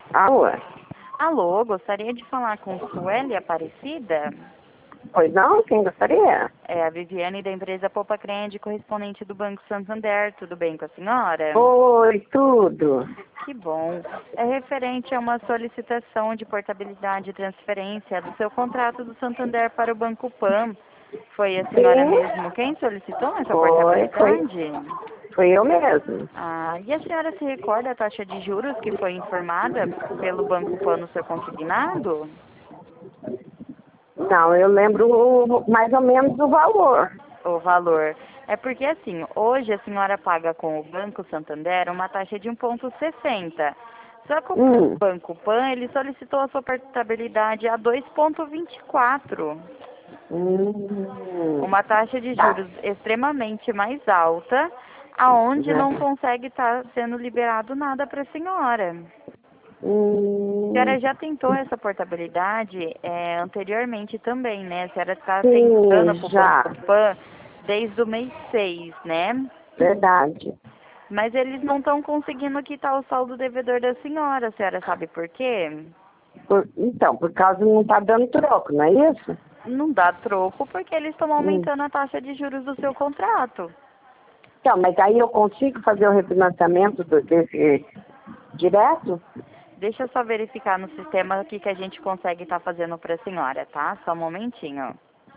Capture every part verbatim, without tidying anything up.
Alô? Alô, gostaria de falar com Sueli Aparecida? Pois não? Quem gostaria? É a Viviane da empresa Poupa Crende, correspondente do Banco Santander. Tudo bem com a senhora? Oi, tudo. Que bom. É referente a uma solicitação de portabilidade e transferência do seu contrato do Santander para o Banco Pan. Foi a senhora Sim, mesmo quem solicitou essa foi, foi, portabilidade? foi eu mesmo. Ah, e a senhora se recorda a taxa de juros que foi informada pelo Banco Pan no seu consignado? Não, eu lembro o- mais ou menos o valor. O valor. É porque assim, hoje a senhora paga com o Banco Santander uma taxa de um vírgula sessenta. Só que o Hum, Banco Pan, ele solicitou a sua portabilidade a dois vírgula vinte e quatro. hum, Uma taxa de tá. juros extremamente mais alta, aonde Né? não consegue estar sendo liberado nada para a senhora. A Hum, senhora já tentou essa portabilidade é, anteriormente também, né? A senhora está tentando sim, para o Banco já. Pan desde o mês seis, né? Verdade. Mas eles não estão conseguindo quitar o saldo devedor da senhora. A senhora sabe por quê? Por- então, por causa não tá dando troco, não é isso? Não dá troco porque eles estão Hum. aumentando a taxa de juros do seu contrato. Então, mas aí eu consigo fazer o refinanciamento do- desse direto? Deixa eu só verificar no sistema o que, que a gente consegue estar fazendo para a senhora, tá? Só um momentinho.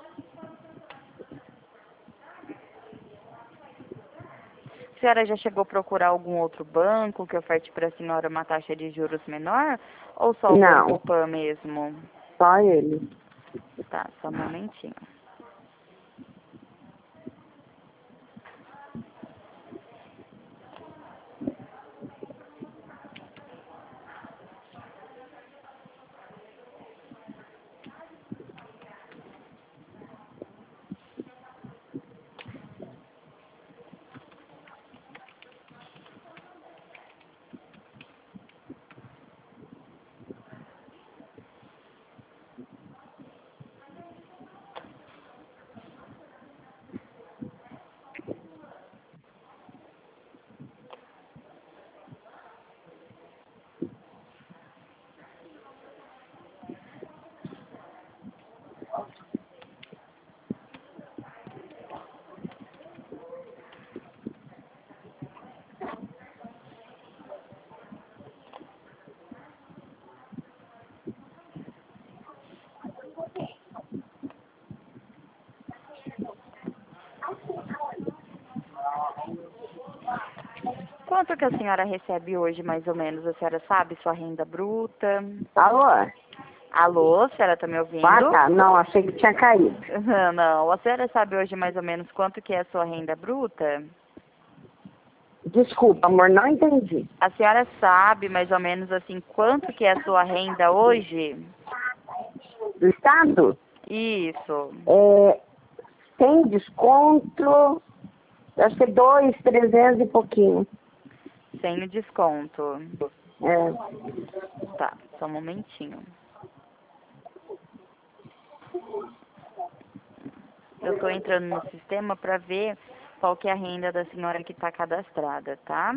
A senhora já chegou a procurar algum outro banco que oferte para a senhora uma taxa de juros menor? Ou só o Banco Não, Pan mesmo? só ele. Tá, só um momentinho. Quanto que a senhora recebe hoje, mais ou menos? A senhora sabe sua renda bruta? Alô? Alô, a senhora tá me Ah, ouvindo? tá. Não, achei que tinha caído. Não, a senhora sabe hoje mais ou menos quanto que é a sua renda bruta? Desculpa, amor, não entendi. A senhora sabe mais ou menos assim quanto que é a sua renda hoje? Do Estado, Isso. é, tem desconto, acho que dois, trezentos e pouquinho. Sem o desconto. É. Tá, só um momentinho. Eu tô entrando no sistema para ver qual que é a renda da senhora que está cadastrada, tá?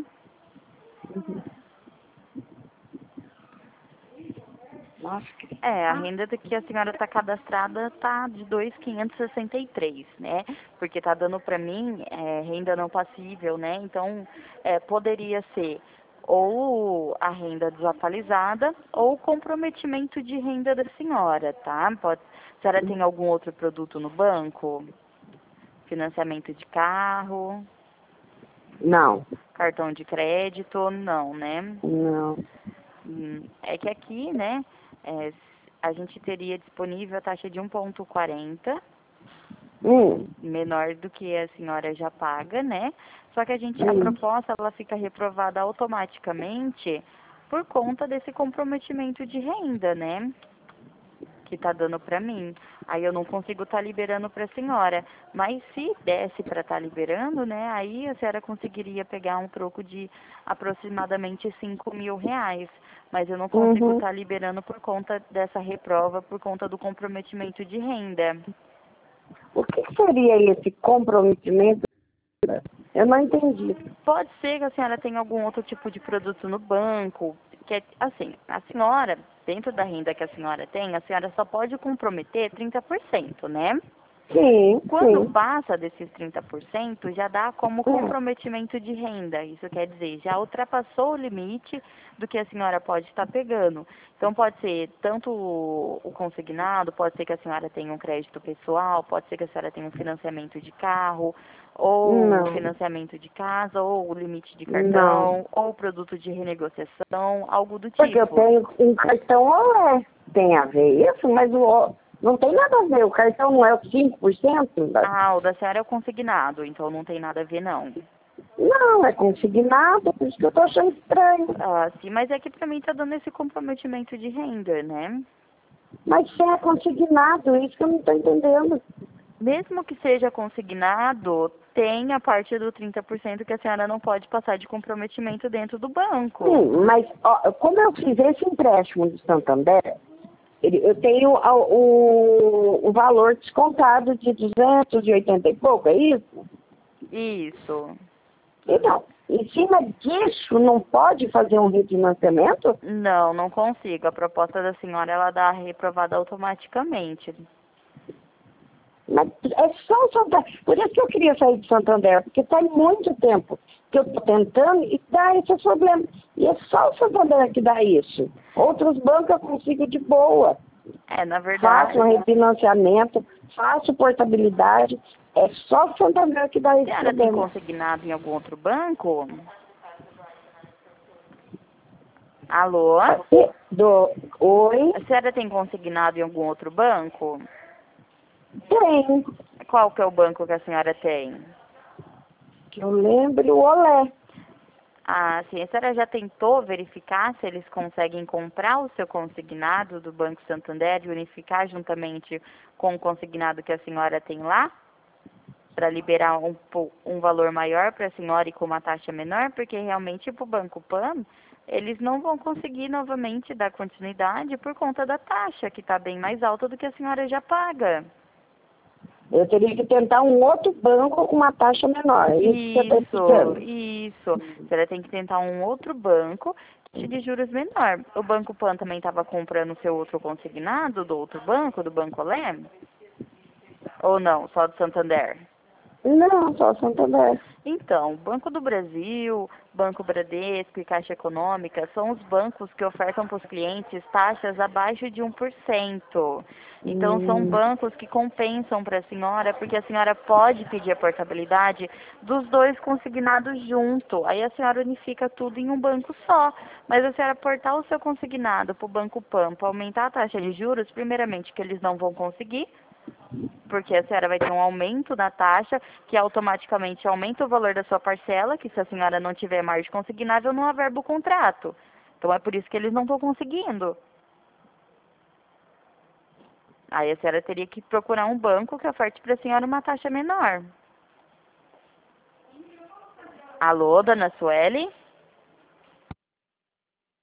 Nossa, que... É, a renda que a senhora está cadastrada tá de dois mil quinhentos e sessenta e três, né? Porque tá dando para mim é, renda não passível, né? Então, é, poderia ser ou a renda desatualizada ou o comprometimento de renda da senhora, tá? Pode, a senhora tem algum outro produto no banco? Financiamento de carro, Não, cartão de crédito, não, né? não. Hum, É que aqui, né, é, a gente teria disponível a taxa de um vírgula quarenta, Hum, menor do que a senhora já paga, né? Só que a gente, a hum. proposta, ela fica reprovada automaticamente por conta desse comprometimento de renda, né? Que tá dando pra mim. Aí eu não consigo estar liberando pra senhora. Mas se desse pra estar liberando, né? Aí a senhora conseguiria pegar um troco de aproximadamente cinco mil reais. Mas eu não consigo Uhum. estar liberando por conta dessa reprova, por conta do comprometimento de renda. O que seria esse comprometimento? Eu não entendi. Pode ser que a senhora tenha algum outro tipo de produto no banco, que é assim, a senhora, dentro da renda que a senhora tem, a senhora só pode comprometer trinta por cento, né? Sim, Quando sim. passa desses trinta por cento, já dá como Hum. comprometimento de renda. Isso quer dizer, já ultrapassou o limite do que a senhora pode estar pegando. Então, pode ser tanto o o consignado, pode ser que a senhora tenha um crédito pessoal, pode ser que a senhora tenha um financiamento de carro, ou um Não, financiamento de casa, ou o limite de não. cartão, ou produto de renegociação, algo do Porque eu tipo. tenho um cartão Olé. Tem a ver isso, mas o O- não tem nada a ver. O cartão não é o cinco por cento? Da... Ah, o da senhora é o consignado, então não tem nada a ver, não. Não, é consignado, por isso que eu tô achando estranho. Ah, sim, mas é que pra mim tá dando esse comprometimento de renda, né? Mas se é consignado, isso que eu não tô entendendo. Mesmo que seja consignado, tem a parte do trinta por cento que a senhora não pode passar de comprometimento dentro do banco. Sim, mas ó, como eu fiz esse empréstimo do Santander, ele- eu tenho a- o, o valor descontado de duzentos e oitenta e pouco, é isso? Isso. Então, em cima disso, não pode fazer um refinanciamento? Não, não consigo. A proposta da senhora, ela dá reprovada automaticamente. Mas é só o Santander. Por isso que eu queria sair de Santander, porque faz muito tempo que eu estou tentando e dá esse problema. E é só o Santander que dá isso. Outros bancos eu consigo de boa. É, na Faço verdade, um refinanciamento, faço portabilidade. É só o Santander que dá a esse senhora tem problema. consignado em algum outro banco? Alô? A Aqui, do, oi, senhora tem consignado em algum outro banco? tem. Qual que é o banco que a senhora tem? Que eu lembro o Olé. Ah, sim. A senhora já tentou verificar se eles conseguem comprar o seu consignado do Banco Santander e unificar juntamente com o consignado que a senhora tem lá? Para liberar um, po- um valor maior para a senhora e com uma taxa menor? Porque realmente para o Banco Pan, eles não vão conseguir novamente dar continuidade por conta da taxa, que está bem mais alta do que a senhora já paga. Eu teria que tentar um outro banco com uma taxa menor. É isso que você está Isso, explicando. isso. A senhora tem que tentar um outro banco de juros menor. O Banco Pan também estava comprando o seu outro consignado do outro banco, do Banco Olé? Ou não, só do Santander? Não, só Santander. Então, Banco do Brasil, Banco Bradesco e Caixa Econômica são os bancos que ofertam para os clientes taxas abaixo de um por cento. Então, são Hum, bancos que compensam para a senhora, porque a senhora pode pedir a portabilidade dos dois consignados junto. Aí a senhora unifica tudo em um banco só. Mas a senhora portar o seu consignado para o Banco Pan para aumentar a taxa de juros, primeiramente que eles não vão conseguir, porque a senhora vai ter um aumento da taxa, que automaticamente aumenta o valor da sua parcela, que se a senhora não tiver margem consignável, não averba o contrato. Então é por isso que eles não estão conseguindo. Aí a senhora teria que procurar um banco que oferte para a senhora uma taxa menor. Alô, dona Sueli?